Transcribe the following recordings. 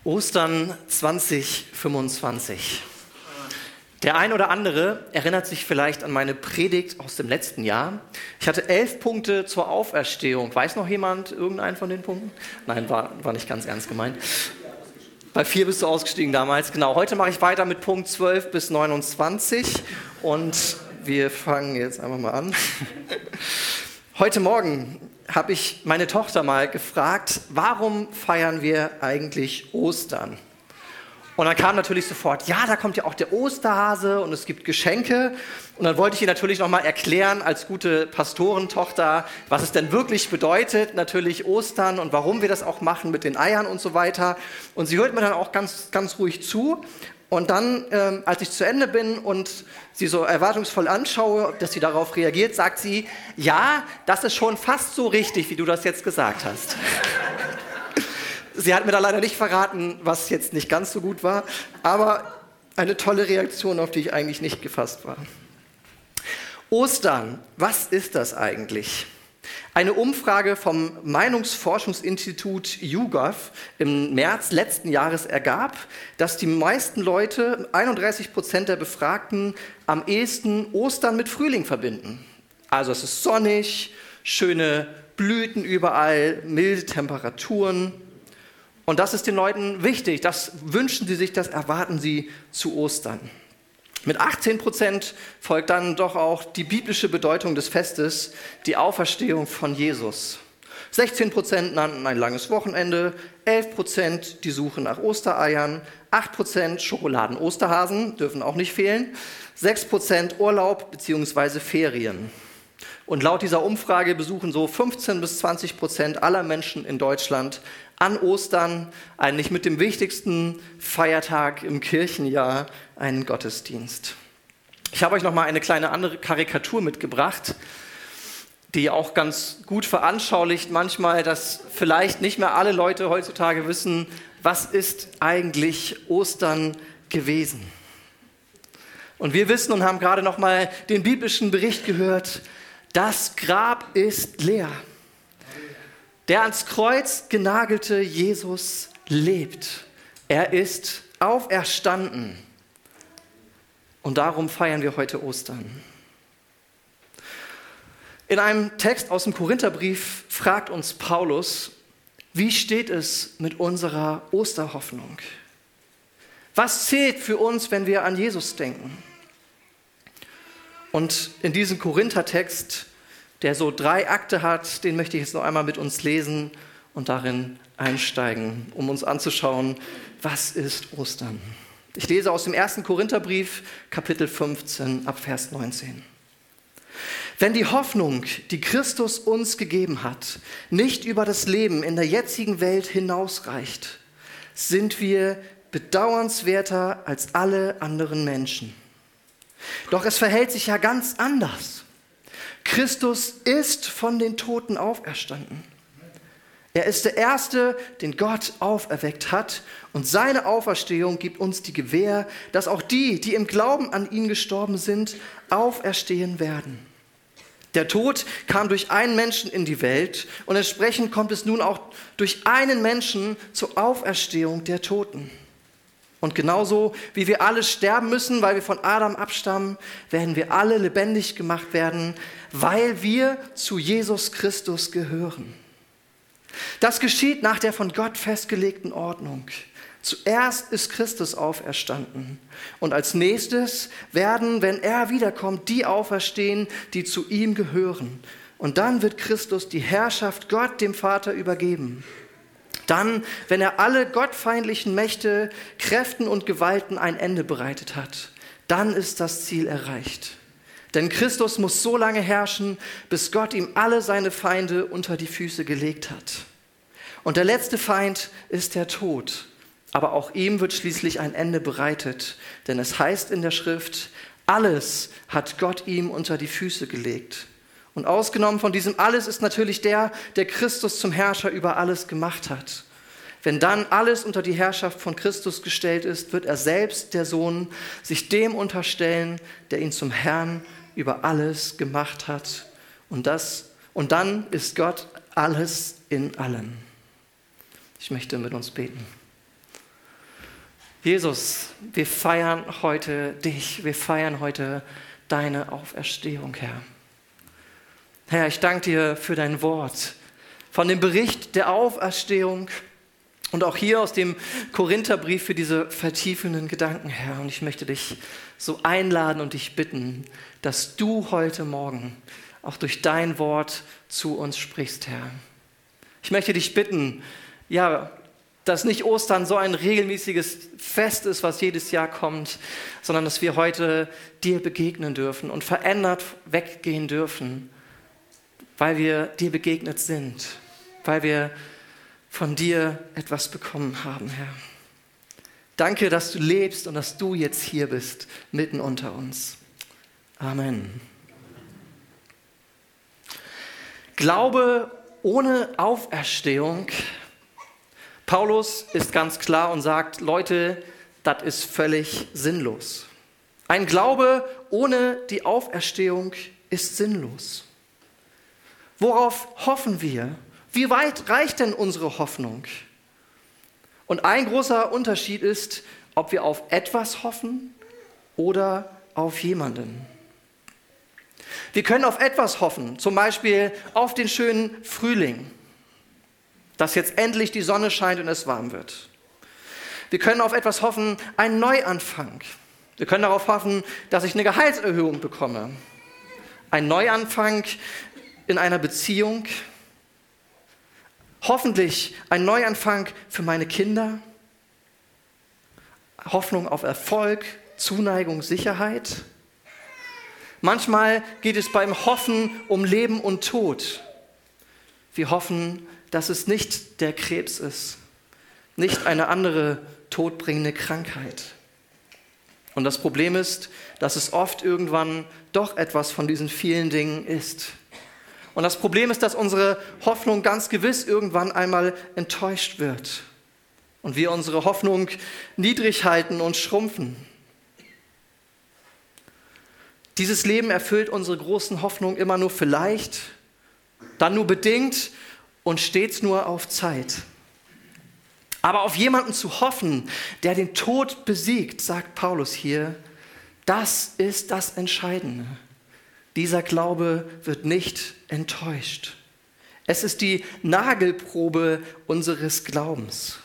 Ostern 2025. Der ein oder andere erinnert sich vielleicht an meine Predigt aus dem letzten Jahr. Ich hatte 11 Punkte zur Auferstehung. Weiß noch jemand irgendeinen von den Punkten? Nein, war nicht ganz ernst gemeint. Bei 4 bist du ausgestiegen damals. Genau, heute mache ich weiter mit Punkt 12 bis 29 und wir fangen jetzt einfach mal an. Heute Morgen habe ich meine Tochter mal gefragt, warum feiern wir eigentlich Ostern? Und dann kam natürlich sofort, ja, da kommt ja auch der Osterhase und es gibt Geschenke. Und dann wollte ich ihr natürlich nochmal erklären, als gute Pastorentochter, was es denn wirklich bedeutet, natürlich Ostern und warum wir das auch machen mit den Eiern und so weiter. Und sie hört mir dann auch ganz, ganz ruhig zu. Und dann, als ich zu Ende bin und sie so erwartungsvoll anschaue, dass sie darauf reagiert, sagt sie, ja, das ist schon fast so richtig, wie du das jetzt gesagt hast. Sie hat mir da leider nicht verraten, was jetzt nicht ganz so gut war, aber eine tolle Reaktion, auf die ich eigentlich nicht gefasst war. Ostern, was ist das eigentlich? Eine Umfrage vom Meinungsforschungsinstitut YouGov im März letzten Jahres ergab, dass die meisten Leute, 31% der Befragten, am ehesten Ostern mit Frühling verbinden. Also es ist sonnig, schöne Blüten überall, milde Temperaturen. Und das ist den Leuten wichtig, das wünschen sie sich, das erwarten sie zu Ostern. Mit 18% folgt dann doch auch die biblische Bedeutung des Festes, die Auferstehung von Jesus. 16% nannten ein langes Wochenende, 11% die Suche nach Ostereiern, 8% Schokoladen-Osterhasen, dürfen auch nicht fehlen, 6% Urlaub bzw. Ferien. Und laut dieser Umfrage besuchen so 15-20% aller Menschen in Deutschland an Ostern, eigentlich mit dem wichtigsten Feiertag im Kirchenjahr, einen Gottesdienst. Ich habe euch noch mal eine kleine andere Karikatur mitgebracht, die auch ganz gut veranschaulicht manchmal, dass vielleicht nicht mehr alle Leute heutzutage wissen, was ist eigentlich Ostern gewesen. Und wir wissen und haben gerade noch mal den biblischen Bericht gehört, das Grab ist leer. Der ans Kreuz genagelte Jesus lebt. Er ist auferstanden. Und darum feiern wir heute Ostern. In einem Text aus dem Korintherbrief fragt uns Paulus, wie steht es mit unserer Osterhoffnung? Was zählt für uns, wenn wir an Jesus denken? Und in diesem Korinthertext, der so 3 Akte hat, den möchte ich jetzt noch einmal mit uns lesen und darin einsteigen, um uns anzuschauen, was ist Ostern. Ich lese aus dem 1. Korintherbrief, Kapitel 15, ab Vers 19. Wenn die Hoffnung, die Christus uns gegeben hat, nicht über das Leben in der jetzigen Welt hinausreicht, sind wir bedauernswerter als alle anderen Menschen. Doch es verhält sich ja ganz anders. Christus ist von den Toten auferstanden. Er ist der Erste, den Gott auferweckt hat, und seine Auferstehung gibt uns die Gewähr, dass auch die, die im Glauben an ihn gestorben sind, auferstehen werden. Der Tod kam durch einen Menschen in die Welt und entsprechend kommt es nun auch durch einen Menschen zur Auferstehung der Toten. Und genauso wie wir alle sterben müssen, weil wir von Adam abstammen, werden wir alle lebendig gemacht werden, weil wir zu Jesus Christus gehören. Das geschieht nach der von Gott festgelegten Ordnung. Zuerst ist Christus auferstanden und als nächstes werden, wenn er wiederkommt, die auferstehen, die zu ihm gehören. Und dann wird Christus die Herrschaft Gott, dem Vater, übergeben. Dann, wenn er alle gottfeindlichen Mächte, Kräften und Gewalten ein Ende bereitet hat, dann ist das Ziel erreicht. Denn Christus muss so lange herrschen, bis Gott ihm alle seine Feinde unter die Füße gelegt hat. Und der letzte Feind ist der Tod. Aber auch ihm wird schließlich ein Ende bereitet. Denn es heißt in der Schrift, alles hat Gott ihm unter die Füße gelegt. Und ausgenommen von diesem alles ist natürlich der Christus zum Herrscher über alles gemacht hat. Wenn dann alles unter die Herrschaft von Christus gestellt ist, wird er selbst, der Sohn, sich dem unterstellen, der ihn zum Herrn über alles gemacht hat. Und dann ist Gott alles in allem. Ich möchte mit uns beten. Jesus, wir feiern heute dich, wir feiern heute deine Auferstehung, Herr. Herr, ich danke dir für dein Wort, von dem Bericht der Auferstehung und auch hier aus dem Korintherbrief für diese vertiefenden Gedanken, Herr. Und ich möchte dich so einladen und dich bitten, dass du heute Morgen auch durch dein Wort zu uns sprichst, Herr. Ich möchte dich bitten, ja, dass nicht Ostern so ein regelmäßiges Fest ist, was jedes Jahr kommt, sondern dass wir heute dir begegnen dürfen und verändert weggehen dürfen, weil wir dir begegnet sind, weil wir von dir etwas bekommen haben, Herr. Danke, dass du lebst und dass du jetzt hier bist, mitten unter uns. Amen. Glaube ohne Auferstehung. Paulus ist ganz klar und sagt, Leute, das ist völlig sinnlos. Ein Glaube ohne die Auferstehung ist sinnlos. Worauf hoffen wir? Wie weit reicht denn unsere Hoffnung? Und ein großer Unterschied ist, ob wir auf etwas hoffen oder auf jemanden. Wir können auf etwas hoffen, zum Beispiel auf den schönen Frühling, dass jetzt endlich die Sonne scheint und es warm wird. Wir können auf etwas hoffen, einen Neuanfang. Wir können darauf hoffen, dass ich eine Gehaltserhöhung bekomme. Ein Neuanfang in einer Beziehung. Hoffentlich ein Neuanfang für meine Kinder. Hoffnung auf Erfolg, Zuneigung, Sicherheit. Manchmal geht es beim Hoffen um Leben und Tod. Wir hoffen, dass es nicht der Krebs ist, nicht eine andere todbringende Krankheit. Und das Problem ist, dass es oft irgendwann doch etwas von diesen vielen Dingen ist. Und das Problem ist, dass unsere Hoffnung ganz gewiss irgendwann einmal enttäuscht wird und wir unsere Hoffnung niedrig halten und schrumpfen. Dieses Leben erfüllt unsere großen Hoffnungen immer nur vielleicht, dann nur bedingt und stets nur auf Zeit. Aber auf jemanden zu hoffen, der den Tod besiegt, sagt Paulus hier, das ist das Entscheidende. Dieser Glaube wird nicht enttäuscht. Es ist die Nagelprobe unseres Glaubens.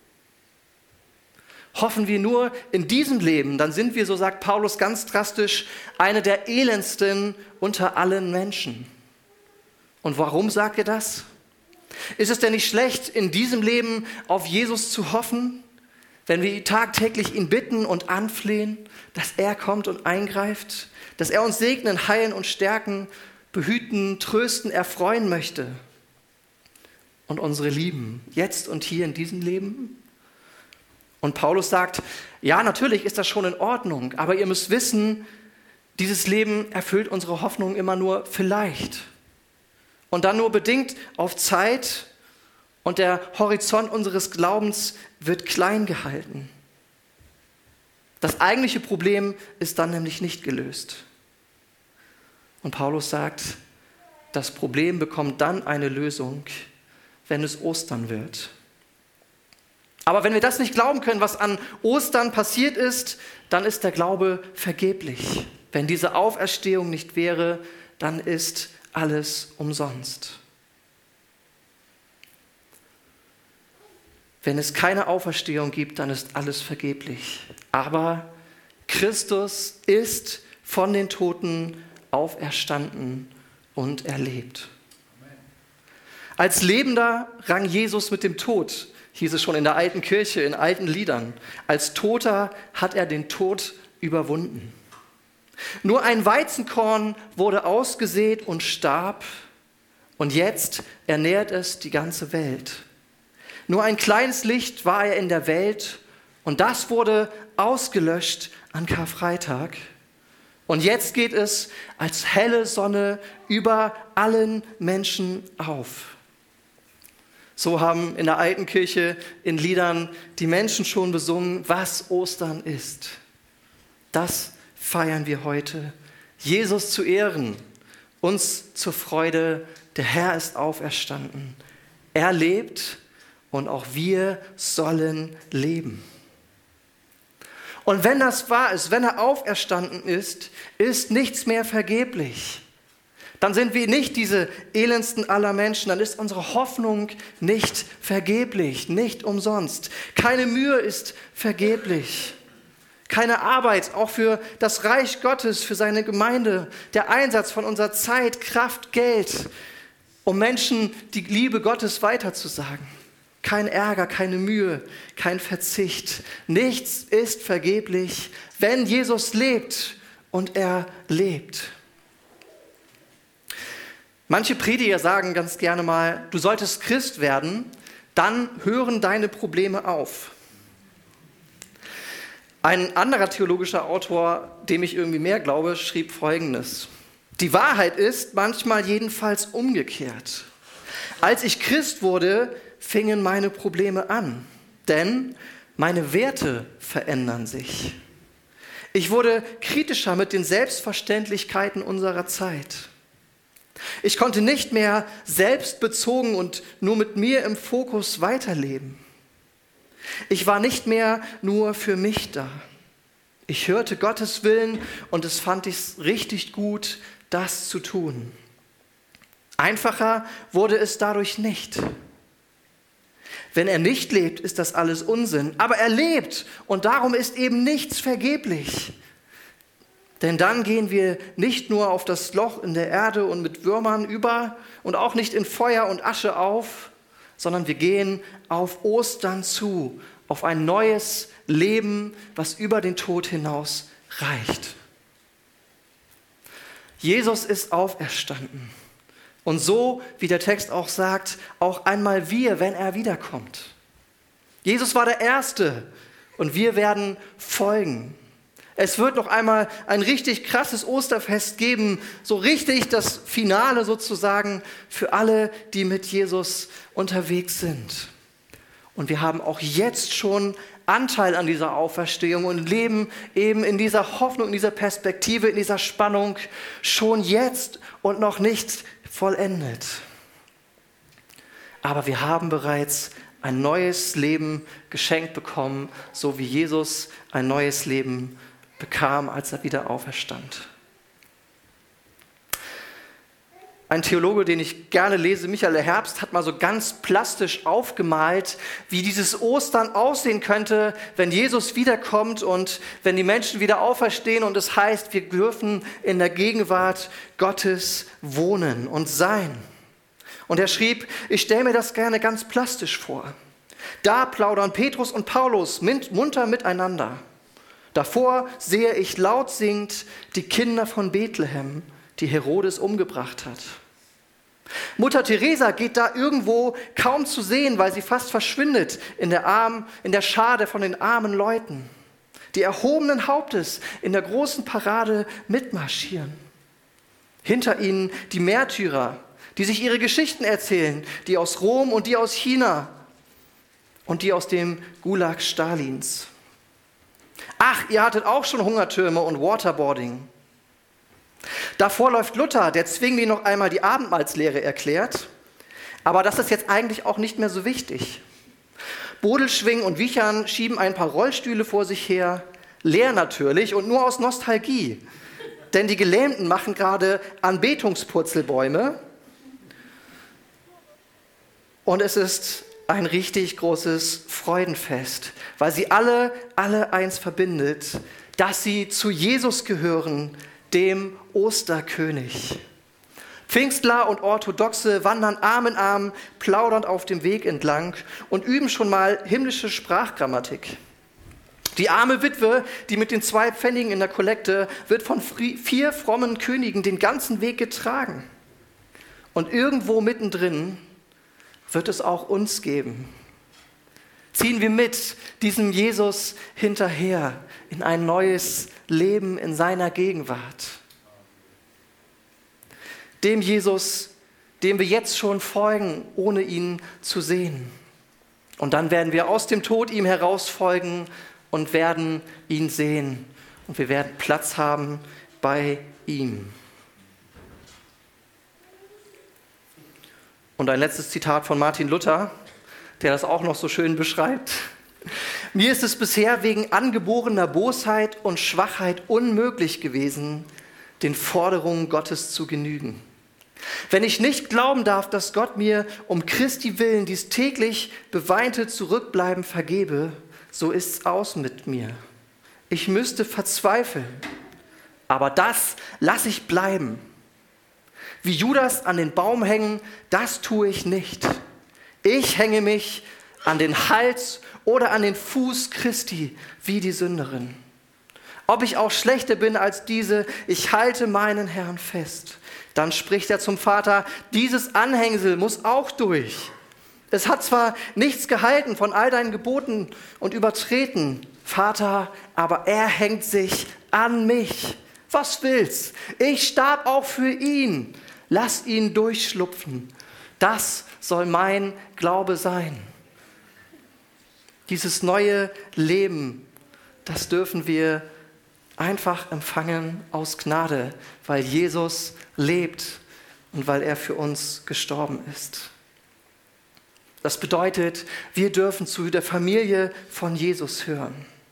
Hoffen wir nur in diesem Leben, dann sind wir, so sagt Paulus ganz drastisch, eine der elendsten unter allen Menschen. Und warum sagt er das? Ist es denn nicht schlecht, in diesem Leben auf Jesus zu hoffen, wenn wir tagtäglich ihn bitten und anflehen, dass er kommt und eingreift, dass er uns segnen, heilen und stärken, behüten, trösten, erfreuen möchte und unsere lieben, jetzt und hier in diesem Leben? Und Paulus sagt, ja, natürlich ist das schon in Ordnung, aber ihr müsst wissen, dieses Leben erfüllt unsere Hoffnung immer nur vielleicht. Und dann nur bedingt auf Zeit und der Horizont unseres Glaubens wird klein gehalten. Das eigentliche Problem ist dann nämlich nicht gelöst. Und Paulus sagt, das Problem bekommt dann eine Lösung, wenn es Ostern wird. Aber wenn wir das nicht glauben können, was an Ostern passiert ist, dann ist der Glaube vergeblich. Wenn diese Auferstehung nicht wäre, dann ist alles umsonst. Wenn es keine Auferstehung gibt, dann ist alles vergeblich. Aber Christus ist von den Toten auferstanden und erlebt. Als Lebender rang Jesus mit dem Tod, hieß es schon in der alten Kirche, in alten Liedern. Als Toter hat er den Tod überwunden. Nur ein Weizenkorn wurde ausgesät und starb, und jetzt ernährt es die ganze Welt. Nur ein kleines Licht war er in der Welt, und das wurde ausgelöscht an Karfreitag. Und jetzt geht es als helle Sonne über allen Menschen auf. So haben in der alten Kirche in Liedern die Menschen schon besungen, was Ostern ist. Das feiern wir heute. Jesus zu ehren, uns zur Freude, der Herr ist auferstanden. Er lebt und auch wir sollen leben. Und wenn das wahr ist, wenn er auferstanden ist, ist nichts mehr vergeblich. Dann sind wir nicht diese elendsten aller Menschen, dann ist unsere Hoffnung nicht vergeblich, nicht umsonst. Keine Mühe ist vergeblich. Keine Arbeit, auch für das Reich Gottes, für seine Gemeinde, der Einsatz von unserer Zeit, Kraft, Geld, um Menschen die Liebe Gottes weiterzusagen. Kein Ärger, keine Mühe, kein Verzicht. Nichts ist vergeblich, wenn Jesus lebt und er lebt. Manche Prediger sagen ganz gerne mal, du solltest Christ werden, dann hören deine Probleme auf. Ein anderer theologischer Autor, dem ich irgendwie mehr glaube, schrieb Folgendes: Die Wahrheit ist manchmal jedenfalls umgekehrt. Als ich Christ wurde, fingen meine Probleme an, denn meine Werte verändern sich. Ich wurde kritischer mit den Selbstverständlichkeiten unserer Zeit. Ich konnte nicht mehr selbstbezogen und nur mit mir im Fokus weiterleben. Ich war nicht mehr nur für mich da. Ich hörte Gottes Willen und es fand ich richtig gut, das zu tun. Einfacher wurde es dadurch nicht. Wenn er nicht lebt, ist das alles Unsinn. Aber er lebt und darum ist eben nichts vergeblich. Denn dann gehen wir nicht nur auf das Loch in der Erde und mit Würmern über und auch nicht in Feuer und Asche auf, sondern wir gehen auf Ostern zu, auf ein neues Leben, was über den Tod hinaus reicht. Jesus ist auferstanden. Und so, wie der Text auch sagt, auch einmal wir, wenn er wiederkommt. Jesus war der Erste und wir werden folgen. Es wird noch einmal ein richtig krasses Osterfest geben, so richtig das Finale sozusagen für alle, die mit Jesus unterwegs sind. Und wir haben auch jetzt schon Anteil an dieser Auferstehung und leben eben in dieser Hoffnung, in dieser Perspektive, in dieser Spannung schon jetzt und noch nicht vollendet. Aber wir haben bereits ein neues Leben geschenkt bekommen, so wie Jesus ein neues Leben bekam, als er wieder auferstand. Ein Theologe, den ich gerne lese, Michael Herbst, hat mal so ganz plastisch aufgemalt, wie dieses Ostern aussehen könnte, wenn Jesus wiederkommt und wenn die Menschen wieder auferstehen und es heißt, wir dürfen in der Gegenwart Gottes wohnen und sein. Und er schrieb, ich stelle mir das gerne ganz plastisch vor. Da plaudern Petrus und Paulus munter miteinander. Davor sehe ich laut singend die Kinder von Bethlehem, die Herodes umgebracht hat. Mutter Teresa geht da irgendwo kaum zu sehen, weil sie fast verschwindet in der Schar von den armen Leuten, die erhobenen Hauptes in der großen Parade mitmarschieren. Hinter ihnen die Märtyrer, die sich ihre Geschichten erzählen, die aus Rom und die aus China und die aus dem Gulag Stalins. Ach, ihr hattet auch schon Hungertürme und Waterboarding. Davor läuft Luther, der Zwingli noch einmal die Abendmahlslehre erklärt. Aber das ist jetzt eigentlich auch nicht mehr so wichtig. Bodelschwing und Wichern schieben ein paar Rollstühle vor sich her, leer natürlich und nur aus Nostalgie. Denn die Gelähmten machen gerade Anbetungspurzelbäume. Und es ist ein richtig großes Freudenfest, weil sie alle eins verbindet, dass sie zu Jesus gehören, dem Osterkönig. Pfingstler und Orthodoxe wandern Arm in Arm, plaudernd auf dem Weg entlang und üben schon mal himmlische Sprachgrammatik. Die arme Witwe, die mit den 2 Pfennigen in der Kollekte, wird von 4 frommen Königen den ganzen Weg getragen. Und irgendwo mittendrin wird es auch uns geben. Ziehen wir mit diesem Jesus hinterher in ein neues Leben in seiner Gegenwart. Dem Jesus, dem wir jetzt schon folgen, ohne ihn zu sehen. Und dann werden wir aus dem Tod ihm herausfolgen und werden ihn sehen. Und wir werden Platz haben bei ihm. Und ein letztes Zitat von Martin Luther, der das auch noch so schön beschreibt. Mir ist es bisher wegen angeborener Bosheit und Schwachheit unmöglich gewesen, den Forderungen Gottes zu genügen. Wenn ich nicht glauben darf, dass Gott mir um Christi willen dies täglich beweinte Zurückbleiben vergebe, so ist's aus mit mir. Ich müsste verzweifeln, aber das lasse ich bleiben. Wie Judas an den Baum hängen, das tue ich nicht. Ich hänge mich an den Hals oder an den Fuß Christi wie die Sünderin. Ob ich auch schlechter bin als diese, ich halte meinen Herrn fest. Dann spricht er zum Vater, dieses Anhängsel muss auch durch. Es hat zwar nichts gehalten von all deinen Geboten und übertreten, Vater, aber er hängt sich an mich. Was willst? Ich starb auch für ihn. Lass ihn durchschlupfen. Das soll mein Glaube sein. Dieses neue Leben, das dürfen wir einfach empfangen aus Gnade, weil Jesus lebt und weil er für uns gestorben ist. Das bedeutet, wir dürfen zu der Familie von Jesus hören.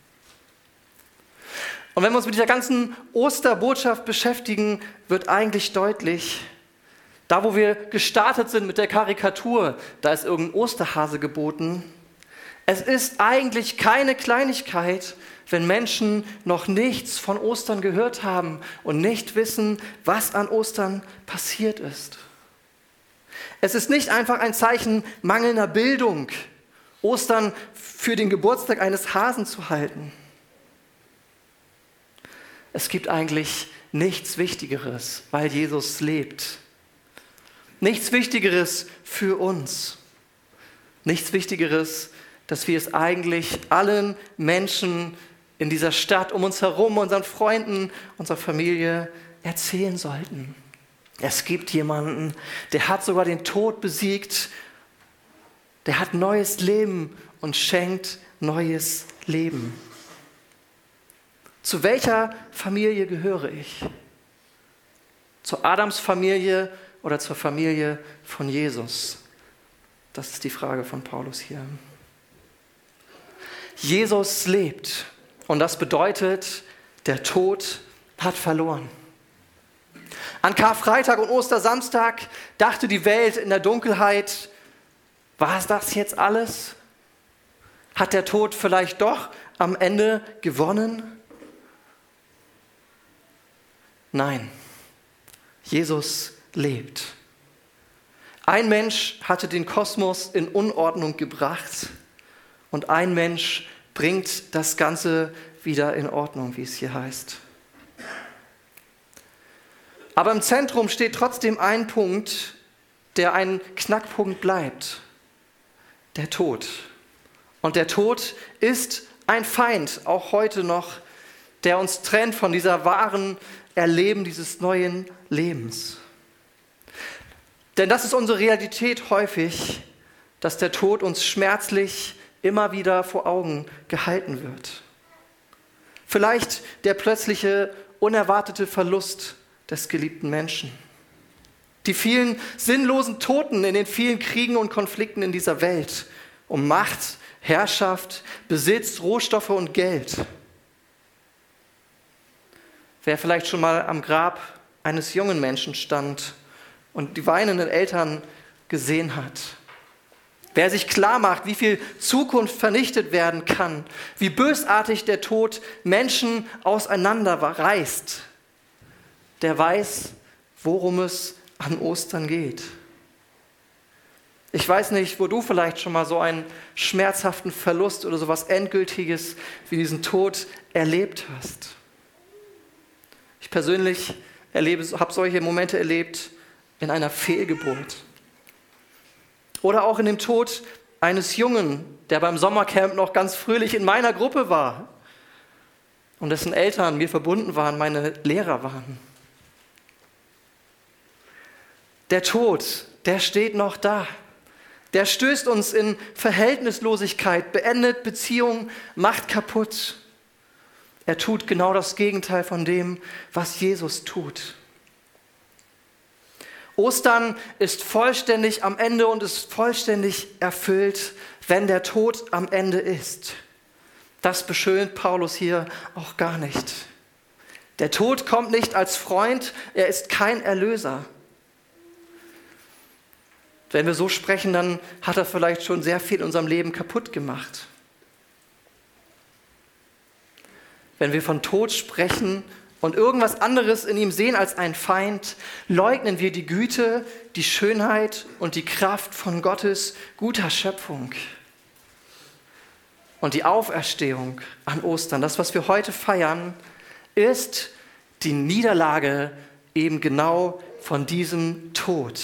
Und wenn wir uns mit dieser ganzen Osterbotschaft beschäftigen, wird eigentlich deutlich, da wo wir gestartet sind mit der Karikatur, da ist irgendein Osterhase geboten. Es ist eigentlich keine Kleinigkeit, wenn Menschen noch nichts von Ostern gehört haben und nicht wissen, was an Ostern passiert ist. Es ist nicht einfach ein Zeichen mangelnder Bildung, Ostern für den Geburtstag eines Hasen zu halten. Es gibt eigentlich nichts Wichtigeres, weil Jesus lebt. Nichts Wichtigeres für uns. Nichts Wichtigeres, dass wir es eigentlich allen Menschen in dieser Stadt um uns herum, unseren Freunden, unserer Familie erzählen sollten. Es gibt jemanden, der hat sogar den Tod besiegt, der hat neues Leben und schenkt neues Leben. Zu welcher Familie gehöre ich? Zur Adams-Familie oder zur Familie von Jesus? Das ist die Frage von Paulus hier. Jesus lebt und das bedeutet, der Tod hat verloren. An Karfreitag und Ostersamstag dachte die Welt in der Dunkelheit, war es das jetzt alles? Hat der Tod vielleicht doch am Ende gewonnen? Nein, Jesus lebt. Ein Mensch hatte den Kosmos in Unordnung gebracht und ein Mensch bringt das Ganze wieder in Ordnung, wie es hier heißt. Aber im Zentrum steht trotzdem ein Punkt, der ein Knackpunkt bleibt: der Tod. Und der Tod ist ein Feind, auch heute noch, der uns trennt von dieser wahren Erleben dieses neuen Lebens. Denn das ist unsere Realität häufig, dass der Tod uns schmerzlich immer wieder vor Augen gehalten wird. Vielleicht der plötzliche, unerwartete Verlust des geliebten Menschen. Die vielen sinnlosen Toten in den vielen Kriegen und Konflikten in dieser Welt um Macht, Herrschaft, Besitz, Rohstoffe und Geld. Wer vielleicht schon mal am Grab eines jungen Menschen stand und die weinenden Eltern gesehen hat. Wer sich klar macht, wie viel Zukunft vernichtet werden kann, wie bösartig der Tod Menschen auseinanderreißt, der weiß, worum es an Ostern geht. Ich weiß nicht, wo du vielleicht schon mal so einen schmerzhaften Verlust oder so etwas Endgültiges wie diesen Tod erlebt hast. Ich persönlich habe solche Momente erlebt in einer Fehlgeburt. Oder auch in dem Tod eines Jungen, der beim Sommercamp noch ganz fröhlich in meiner Gruppe war und dessen Eltern mir verbunden waren, meine Lehrer waren. Der Tod, der steht noch da. Der stößt uns in Verhältnislosigkeit, beendet Beziehungen, macht kaputt. Er tut genau das Gegenteil von dem, was Jesus tut. Ostern ist vollständig am Ende und ist vollständig erfüllt, wenn der Tod am Ende ist. Das beschönt Paulus hier auch gar nicht. Der Tod kommt nicht als Freund, er ist kein Erlöser. Wenn wir so sprechen, dann hat er vielleicht schon sehr viel in unserem Leben kaputt gemacht. Wenn wir von Tod sprechen und irgendwas anderes in ihm sehen als einen Feind, leugnen wir die Güte, die Schönheit und die Kraft von Gottes guter Schöpfung. Und die Auferstehung an Ostern, das, was wir heute feiern, ist die Niederlage eben genau von diesem Tod.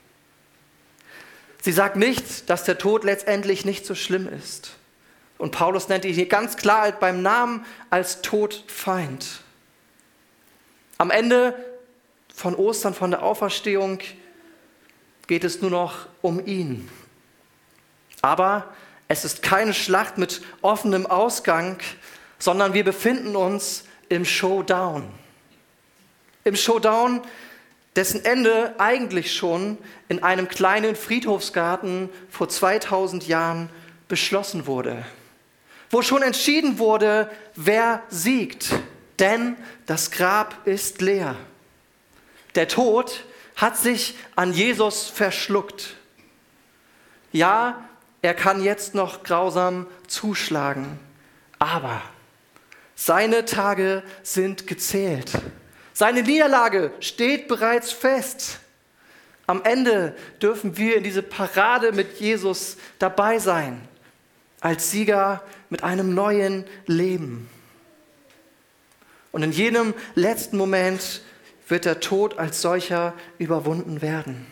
Sie sagt nicht, dass der Tod letztendlich nicht so schlimm ist. Und Paulus nennt ihn hier ganz klar beim Namen als Todfeind. Am Ende von Ostern, von der Auferstehung, geht es nur noch um ihn. Aber es ist keine Schlacht mit offenem Ausgang, sondern wir befinden uns im Showdown. Im Showdown, dessen Ende eigentlich schon in einem kleinen Friedhofsgarten vor 2000 Jahren beschlossen wurde. Wo schon entschieden wurde, wer siegt. Denn das Grab ist leer. Der Tod hat sich an Jesus verschluckt. Ja, er kann jetzt noch grausam zuschlagen, aber seine Tage sind gezählt. Seine Niederlage steht bereits fest. Am Ende dürfen wir in diese Parade mit Jesus dabei sein, als Sieger mit einem neuen Leben. Und in jenem letzten Moment wird der Tod als solcher überwunden werden.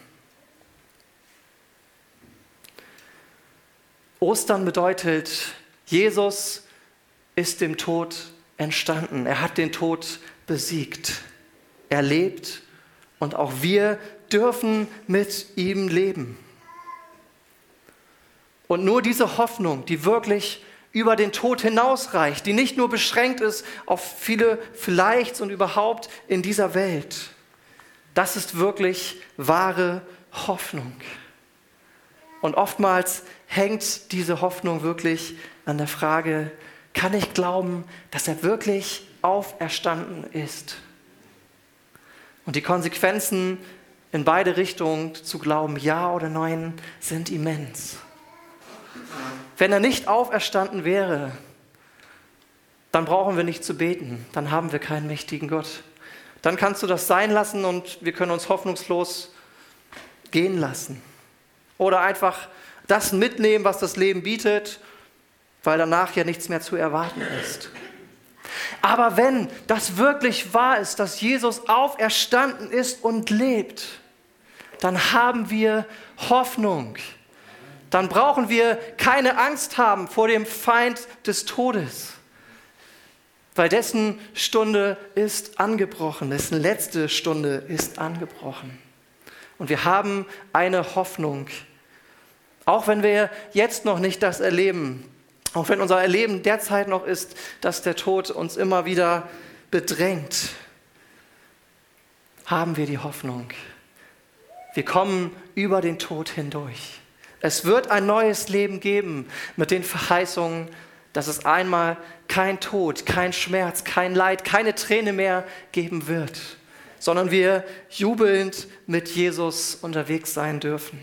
Ostern bedeutet, Jesus ist dem Tod entstanden. Er hat den Tod besiegt. Er lebt und auch wir dürfen mit ihm leben. Und nur diese Hoffnung, die wirklich über den Tod hinausreicht, die nicht nur beschränkt ist auf viele Vielleichts und überhaupt in dieser Welt, das ist wirklich wahre Hoffnung. Und oftmals hängt diese Hoffnung wirklich an der Frage, kann ich glauben, dass er wirklich auferstanden ist? Und die Konsequenzen in beide Richtungen zu glauben, ja oder nein, sind immens. Wenn er nicht auferstanden wäre, dann brauchen wir nicht zu beten, dann haben wir keinen mächtigen Gott. Dann kannst du das sein lassen und wir können uns hoffnungslos gehen lassen. Oder einfach das mitnehmen, was das Leben bietet, weil danach ja nichts mehr zu erwarten ist. Aber wenn das wirklich wahr ist, dass Jesus auferstanden ist und lebt, dann haben wir Hoffnung. Dann brauchen wir keine Angst haben vor dem Feind des Todes, weil dessen Stunde ist angebrochen, dessen letzte Stunde ist angebrochen. Und wir haben eine Hoffnung, auch wenn wir jetzt noch nicht das erleben, auch wenn unser Erleben derzeit noch ist, dass der Tod uns immer wieder bedrängt, haben wir die Hoffnung. Wir kommen über den Tod hindurch. Es wird ein neues Leben geben mit den Verheißungen, dass es einmal kein Tod, kein Schmerz, kein Leid, keine Träne mehr geben wird, sondern wir jubelnd mit Jesus unterwegs sein dürfen.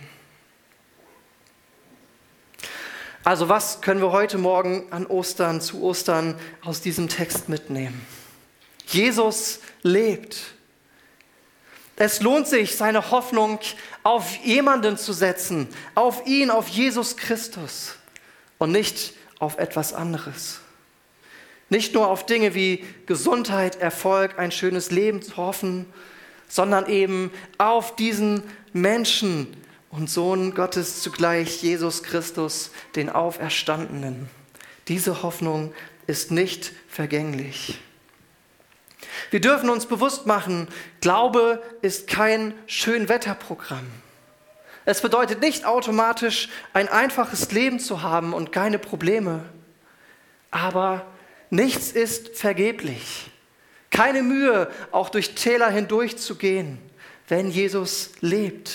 Also was können wir heute Morgen zu Ostern aus diesem Text mitnehmen? Jesus lebt. Es lohnt sich, seine Hoffnung auf jemanden zu setzen, auf ihn, auf Jesus Christus und nicht auf etwas anderes. Nicht nur auf Dinge wie Gesundheit, Erfolg, ein schönes Leben zu hoffen, sondern eben auf diesen Menschen und Sohn Gottes zugleich, Jesus Christus, den Auferstandenen. Diese Hoffnung ist nicht vergänglich. Wir dürfen uns bewusst machen, Glaube ist kein Schönwetterprogramm. Es bedeutet nicht automatisch, ein einfaches Leben zu haben und keine Probleme. Aber nichts ist vergeblich. Keine Mühe, auch durch Täler hindurch zu gehen, wenn Jesus lebt.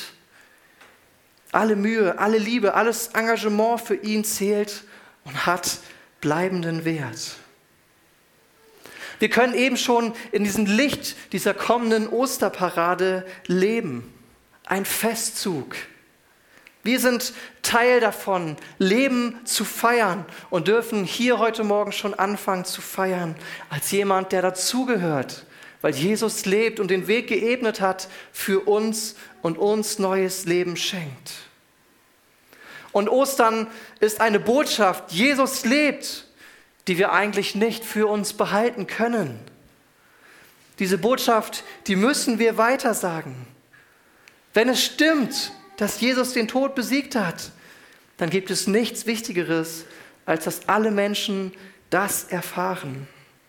Alle Mühe, alle Liebe, alles Engagement für ihn zählt und hat bleibenden Wert. Wir können eben schon in diesem Licht dieser kommenden Osterparade leben. Ein Festzug. Wir sind Teil davon, Leben zu feiern und dürfen hier heute Morgen schon anfangen zu feiern, als jemand, der dazugehört, weil Jesus lebt und den Weg geebnet hat für uns und uns neues Leben schenkt. Und Ostern ist eine Botschaft, Jesus lebt, die wir eigentlich nicht für uns behalten können. Diese Botschaft, die müssen wir weitersagen. Wenn es stimmt, dass Jesus den Tod besiegt hat, dann gibt es nichts Wichtigeres, als dass alle Menschen das erfahren.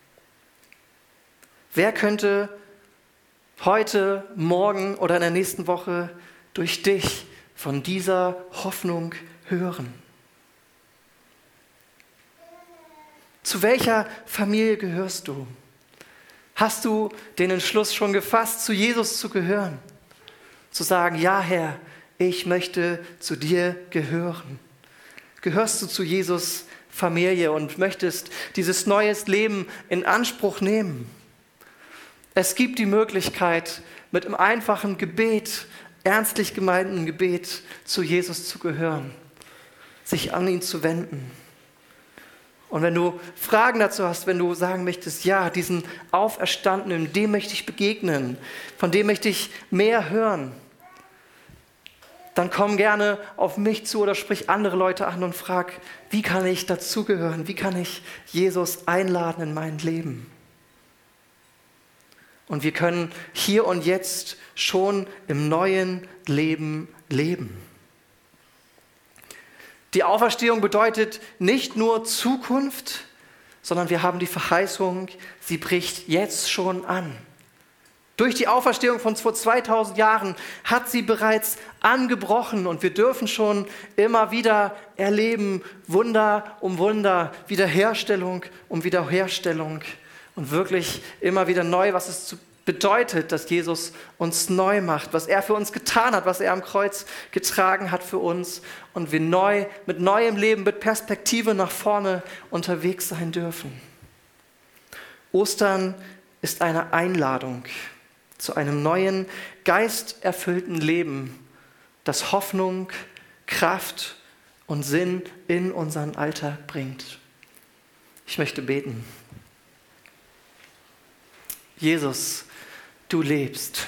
Wer könnte heute, morgen oder in der nächsten Woche durch dich von dieser Hoffnung hören? Zu welcher Familie gehörst du? Hast du den Entschluss schon gefasst, zu Jesus zu gehören? Zu sagen, ja Herr, ich möchte zu dir gehören. Gehörst du zu Jesus Familie und möchtest dieses neues Leben in Anspruch nehmen? Es gibt die Möglichkeit, mit einem einfachen Gebet, ernstlich gemeinten Gebet, zu Jesus zu gehören, sich an ihn zu wenden. Und wenn du Fragen dazu hast, wenn du sagen möchtest, ja, diesen Auferstandenen, dem möchte ich begegnen, von dem möchte ich mehr hören, dann komm gerne auf mich zu oder sprich andere Leute an und frag, wie kann ich dazugehören? Wie kann ich Jesus einladen in mein Leben? Und wir können hier und jetzt schon im neuen Leben leben. Die Auferstehung bedeutet nicht nur Zukunft, sondern wir haben die Verheißung, sie bricht jetzt schon an. Durch die Auferstehung von vor 2000 Jahren hat sie bereits angebrochen und wir dürfen schon immer wieder erleben, Wunder um Wunder, Wiederherstellung um Wiederherstellung und wirklich immer wieder neu, was es bedeutet, dass Jesus uns neu macht, was er für uns getan hat, was er am Kreuz getragen hat für uns und wir neu, mit neuem Leben, mit Perspektive nach vorne unterwegs sein dürfen. Ostern ist eine Einladung zu einem neuen, geisterfüllten Leben, das Hoffnung, Kraft und Sinn in unseren Alltag bringt. Ich möchte beten. Jesus, du lebst.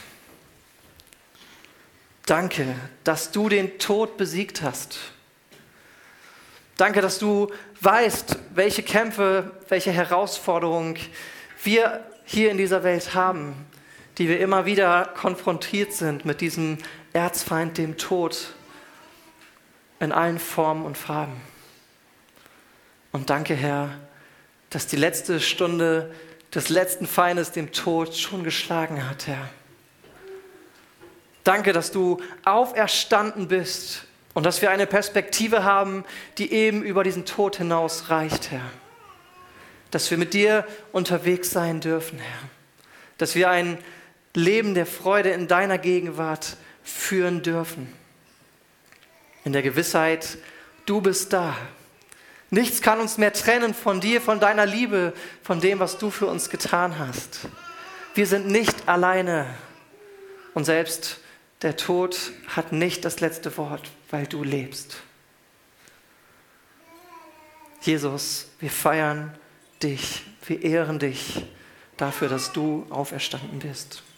Danke, dass du den Tod besiegt hast. Danke, dass du weißt, welche Kämpfe, welche Herausforderungen wir hier in dieser Welt haben, die wir immer wieder konfrontiert sind mit diesem Erzfeind, dem Tod, in allen Formen und Farben. Und danke, Herr, dass die letzte Stunde des letzten Feindes, dem Tod, schon geschlagen hat, Herr. Danke, dass du auferstanden bist und dass wir eine Perspektive haben, die eben über diesen Tod hinaus reicht, Herr. Dass wir mit dir unterwegs sein dürfen, Herr. Dass wir ein Leben der Freude in deiner Gegenwart führen dürfen. In der Gewissheit, du bist da. Nichts kann uns mehr trennen von dir, von deiner Liebe, von dem, was du für uns getan hast. Wir sind nicht alleine und selbst der Tod hat nicht das letzte Wort, weil du lebst. Jesus, wir feiern dich, wir ehren dich dafür, dass du auferstanden bist.